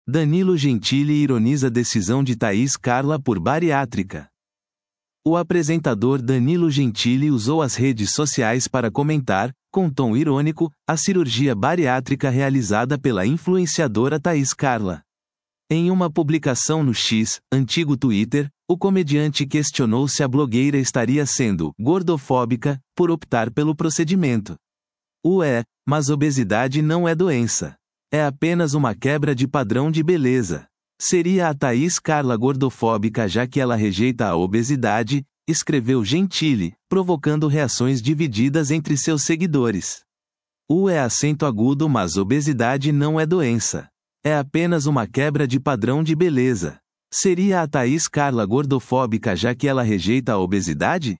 Danilo Gentili ironiza decisão de Thaís Carla por bariátrica. O apresentador Danilo Gentili usou as redes sociais para comentar, com tom irônico, a cirurgia bariátrica realizada pela influenciadora Thaís Carla. Em uma publicação no X, antigo Twitter, o comediante questionou se a blogueira estaria sendo gordofóbica por optar pelo procedimento. Mas obesidade não é doença. É apenas uma quebra de padrão de beleza. Seria a Thaís Carla gordofóbica já que ela rejeita a obesidade, escreveu Gentili, provocando reações divididas entre seus seguidores. Acento agudo, mas obesidade não é doença. É apenas uma quebra de padrão de beleza. Seria a Thaís Carla gordofóbica já que ela rejeita a obesidade?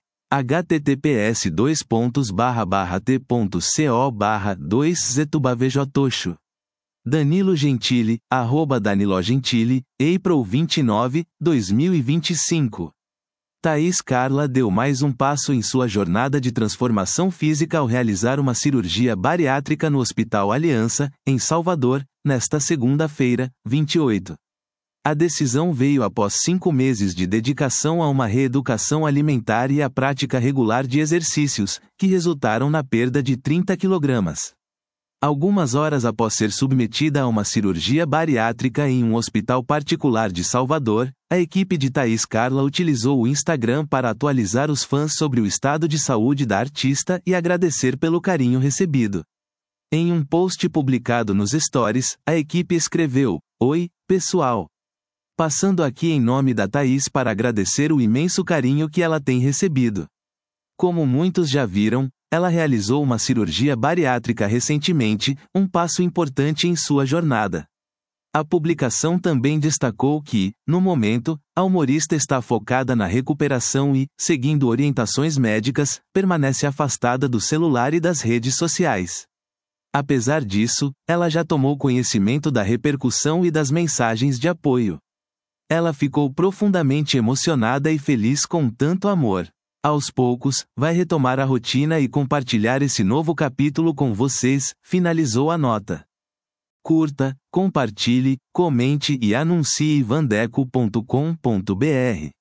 https://t.co/2ztubavejtoxo. Danilo Gentili, @DaniloGentili, April 29, 2025. Thaís Carla deu mais um passo em sua jornada de transformação física ao realizar uma cirurgia bariátrica no Hospital Aliança, em Salvador, nesta segunda-feira, 28. A decisão veio após 5 meses de dedicação a uma reeducação alimentar e a prática regular de exercícios, que resultaram na perda de 30 kg. Algumas horas após ser submetida a uma cirurgia bariátrica em um hospital particular de Salvador, a equipe de Thaís Carla utilizou o Instagram para atualizar os fãs sobre o estado de saúde da artista e agradecer pelo carinho recebido. Em um post publicado nos stories, a equipe escreveu: "Oi, pessoal. Passando aqui em nome da Thaís para agradecer o imenso carinho que ela tem recebido. Como muitos já viram, ela realizou uma cirurgia bariátrica recentemente, um passo importante em sua jornada." A publicação também destacou que, no momento, a humorista está focada na recuperação e, seguindo orientações médicas, permanece afastada do celular e das redes sociais. Apesar disso, ela já tomou conhecimento da repercussão e das mensagens de apoio. Ela ficou profundamente emocionada e feliz com tanto amor. Aos poucos, vai retomar a rotina e compartilhar esse novo capítulo com vocês, finalizou a nota. Curta, compartilhe, comente e anuncie vandeco.com.br.